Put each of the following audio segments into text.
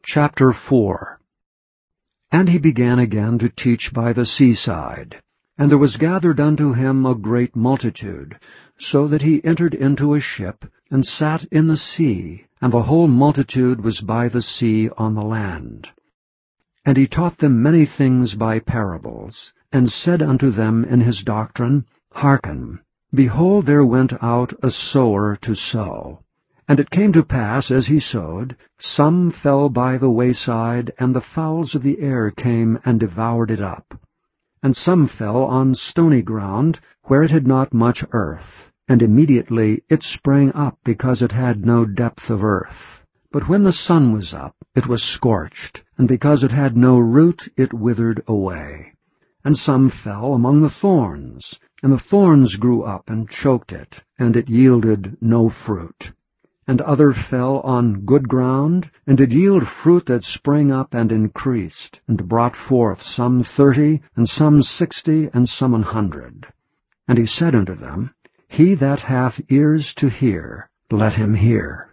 Chapter 4. And he began again to teach by the seaside. And there was gathered unto him a great multitude, so that he entered into a ship, and sat in the sea, and the whole multitude was by the sea on the land. And he taught them many things by parables, and said unto them in his doctrine, Hearken, behold, there went out a sower to sow. And it came to pass, as he sowed, some fell by the wayside, and the fowls of the air came and devoured it up. And some fell on stony ground, where it had not much earth, and immediately it sprang up, because it had no depth of earth. But when the sun was up, it was scorched, and because it had no root, it withered away. And some fell among the thorns, and the thorns grew up and choked it, and it yielded no fruit. And other fell on good ground, and did yield fruit that sprang up and increased, and brought forth some 30, and some 60, and some 100. And he said unto them, He that hath ears to hear, let him hear.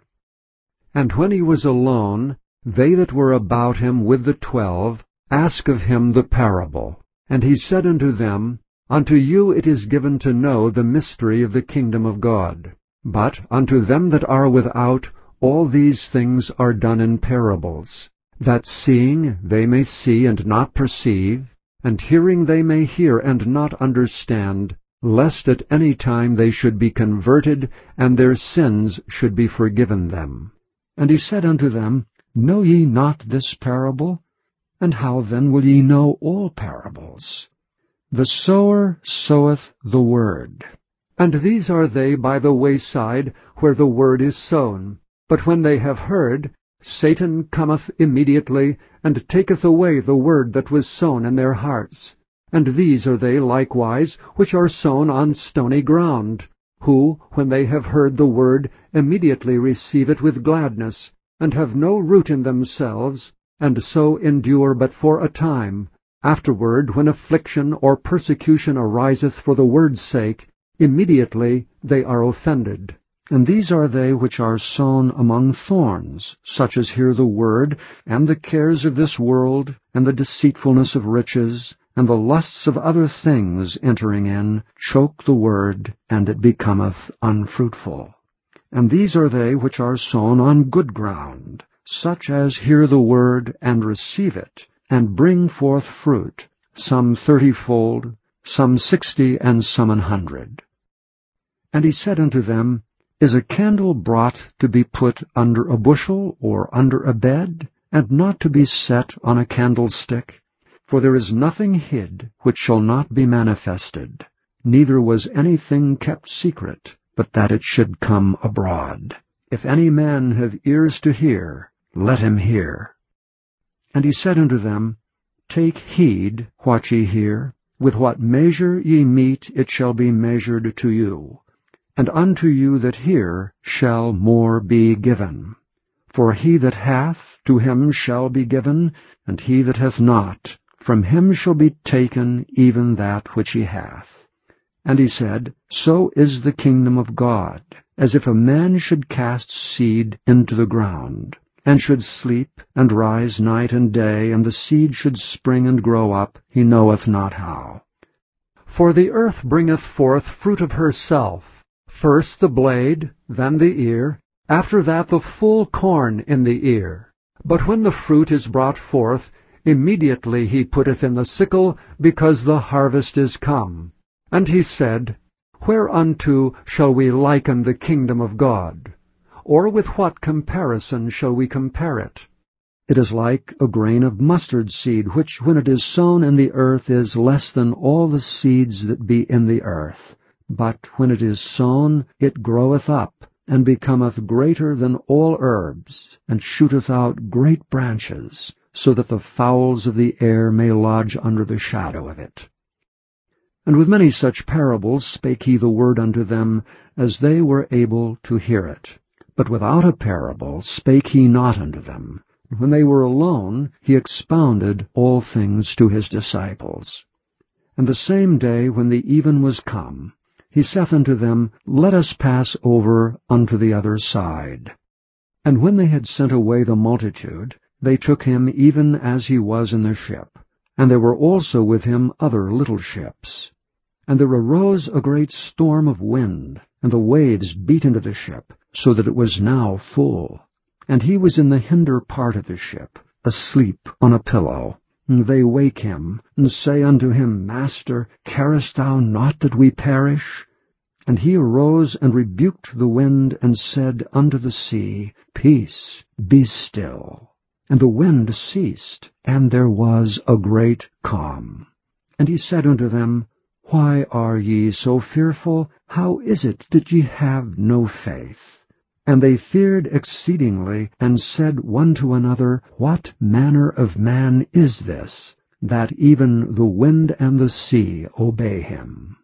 And when he was alone, they that were about him with the 12 asked of him the parable. And he said unto them, Unto you it is given to know the mystery of the kingdom of God. But unto them that are without, all these things are done in parables, that seeing they may see and not perceive, and hearing they may hear and not understand, lest at any time they should be converted, and their sins should be forgiven them. And he said unto them, Know ye not this parable? And how then will ye know all parables? The sower soweth the word. And these are they by the wayside, where the word is sown. But when they have heard, Satan cometh immediately, and taketh away the word that was sown in their hearts. And these are they likewise which are sown on stony ground, who, when they have heard the word, immediately receive it with gladness, and have no root in themselves, and so endure but for a time. Afterward, when affliction or persecution ariseth for the word's sake, immediately they are offended. And these are they which are sown among thorns, such as hear the word, and the cares of this world, and the deceitfulness of riches, and the lusts of other things entering in, choke the word, and it becometh unfruitful. And these are they which are sown on good ground, such as hear the word, and receive it, and bring forth fruit, some 30-fold, some 60, and some 100. And he said unto them, Is a candle brought to be put under a bushel, or under a bed, and not to be set on a candlestick? For there is nothing hid which shall not be manifested, neither was anything kept secret, but that it should come abroad. If any man have ears to hear, let him hear. And he said unto them, Take heed what ye hear. With what measure ye mete, it shall be measured to you. And unto you that hear shall more be given. For he that hath, to him shall be given, and he that hath not, from him shall be taken even that which he hath. And he said, So is the kingdom of God, as if a man should cast seed into the ground, and should sleep and rise night and day, and the seed should spring and grow up, he knoweth not how. For the earth bringeth forth fruit of herself, first the blade, then the ear, after that the full corn in the ear. But when the fruit is brought forth, immediately he putteth in the sickle, because the harvest is come. And he said, Whereunto shall we liken the kingdom of God? Or with what comparison shall we compare it? It is like a grain of mustard seed, which when it is sown in the earth is less than all the seeds that be in the earth. But when it is sown, it groweth up, and becometh greater than all herbs, and shooteth out great branches, so that the fowls of the air may lodge under the shadow of it. And with many such parables spake he the word unto them, as they were able to hear it. But without a parable spake he not unto them. When they were alone, he expounded all things to his disciples. And the same day, when the even was come, he saith unto them, Let us pass over unto the other side. And when they had sent away the multitude, they took him even as he was in the ship. And there were also with him other little ships. And there arose a great storm of wind, and the waves beat into the ship, so that it was now full. And he was in the hinder part of the ship, asleep on a pillow. And they wake him, and say unto him, Master, carest thou not that we perish? And he arose and rebuked the wind, and said unto the sea, Peace, be still. And the wind ceased, and there was a great calm. And he said unto them, Why are ye so fearful? How is it that ye have no faith? And they feared exceedingly, and said one to another, What manner of man is this, that even the wind and the sea obey him?